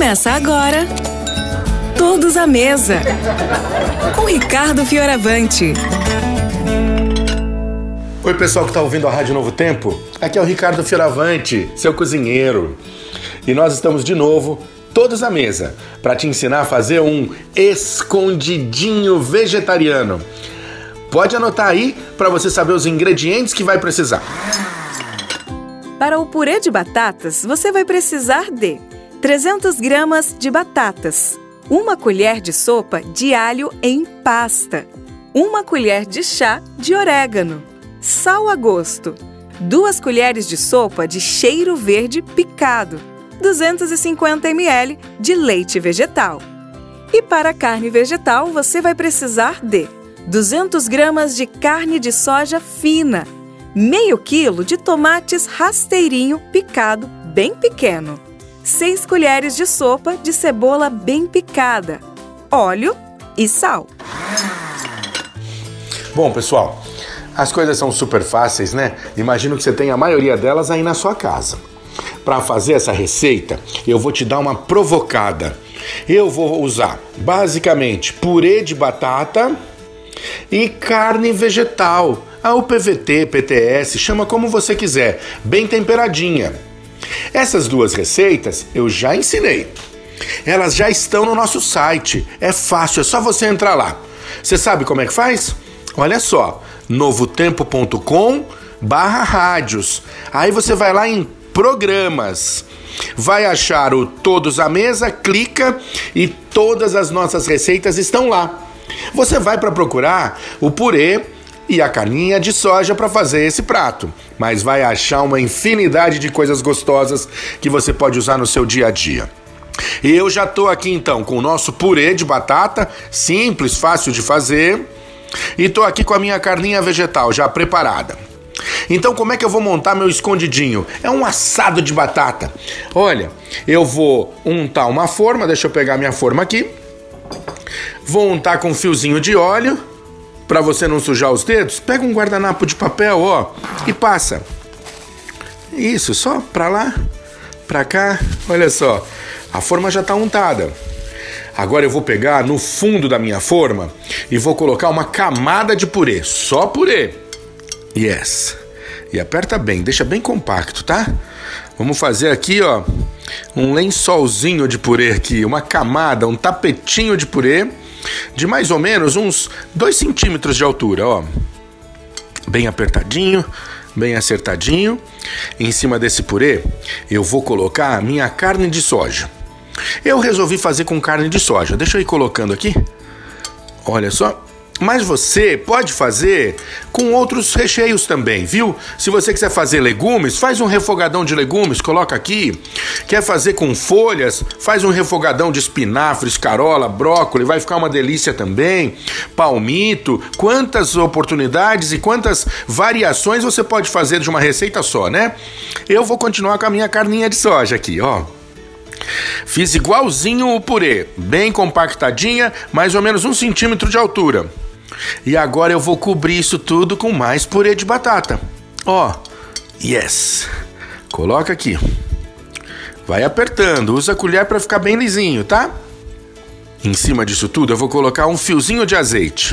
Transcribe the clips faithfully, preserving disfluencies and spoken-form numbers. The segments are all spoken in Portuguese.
Começa agora, Todos à Mesa, com Ricardo Fioravante. Oi, pessoal que está ouvindo a Rádio Novo Tempo. Aqui é o Ricardo Fioravante, seu cozinheiro. E nós estamos de novo, todos à mesa, para te ensinar a fazer um escondidinho vegetariano. Pode anotar aí para você saber os ingredientes que vai precisar. Para o purê de batatas, você vai precisar de trezentas gramas de batatas, uma colher de sopa de alho em pasta, uma colher de chá de orégano, sal a gosto, duas colheres de sopa de cheiro verde picado, duzentos e cinquenta mililitros de leite vegetal. E para a carne vegetal, você vai precisar de duzentas gramas de carne de soja fina, meio quilo de tomates rasteirinho picado bem pequeno, seis colheres de sopa de cebola bem picada, óleo e sal. Bom, pessoal, as coisas são super fáceis, né? Imagino que você tem a maioria delas aí na sua casa. Para fazer essa receita, eu vou te dar uma provocada. Eu vou usar, basicamente, purê de batata e carne vegetal. A U P V T, P T S, chama como você quiser, bem temperadinha. Essas duas receitas eu já ensinei. Elas já estão no nosso site. É fácil, é só você entrar lá. Você sabe como é que faz? Olha só, novotempo ponto com barra rádios. Aí você vai lá em programas. Vai achar o Todos à Mesa, clica e todas as nossas receitas estão lá. Você vai para procurar o purê e a carninha de soja para fazer esse prato, mas vai achar uma infinidade de coisas gostosas que você pode usar no seu dia a dia. E eu já estou aqui então com o nosso purê de batata, simples, fácil de fazer, e estou aqui com a minha carninha vegetal já preparada. Então como é que eu vou montar meu escondidinho? É um assado de batata. Olha, eu vou untar uma forma, deixa eu pegar minha forma aqui, vou untar com um fiozinho de óleo. Para você não sujar os dedos, pega um guardanapo de papel, ó, e passa. Isso, só pra lá, pra cá, olha só. A forma já tá untada. Agora eu vou pegar no fundo da minha forma e vou colocar uma camada de purê, só purê. Yes. E aperta bem, deixa bem compacto, tá? Vamos fazer aqui, ó, um lençolzinho de purê aqui, uma camada, um tapetinho de purê, de mais ou menos uns dois centímetros de altura, ó. Bem apertadinho, bem acertadinho. Em cima desse purê, eu vou colocar a minha carne de soja. Eu resolvi fazer com carne de soja. Deixa eu ir colocando aqui. Olha só. Mas você pode fazer com outros recheios também, viu? Se você quiser fazer legumes, faz um refogadão de legumes, coloca aqui. Quer fazer com folhas, faz um refogadão de espinafre, escarola, brócolis, vai ficar uma delícia também. Palmito, quantas oportunidades e quantas variações você pode fazer de uma receita só, né? Eu vou continuar com a minha carninha de soja aqui, ó. Fiz igualzinho o purê, bem compactadinha, mais ou menos um centímetro de altura. E agora eu vou cobrir isso tudo com mais purê de batata. Ó, yes. Coloca aqui. Vai apertando, usa a colher para ficar bem lisinho, tá? Em cima disso tudo eu vou colocar um fiozinho de azeite.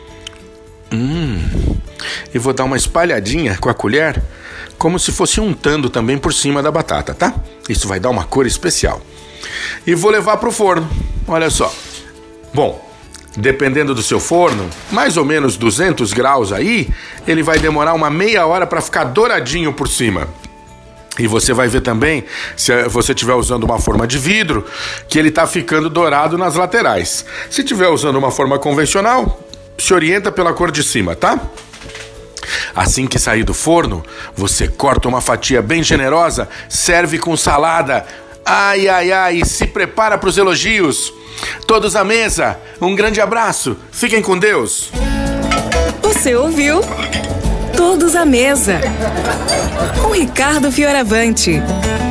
Hum. E vou dar uma espalhadinha com a colher, como se fosse untando também por cima da batata, tá? Isso vai dar uma cor especial. E vou levar pro forno, olha só. Bom, dependendo do seu forno, mais ou menos duzentos graus aí, ele vai demorar uma meia hora para ficar douradinho por cima. E você vai ver também, se você estiver usando uma forma de vidro, que ele tá ficando dourado nas laterais. Se estiver usando uma forma convencional, se orienta pela cor de cima, tá? Assim que sair do forno, você corta uma fatia bem generosa, serve com salada. Ai, ai, ai, e se prepara para os elogios. Todos à mesa, um grande abraço, fiquem com Deus. Você ouviu? Todos à Mesa, com Ricardo Fioravante.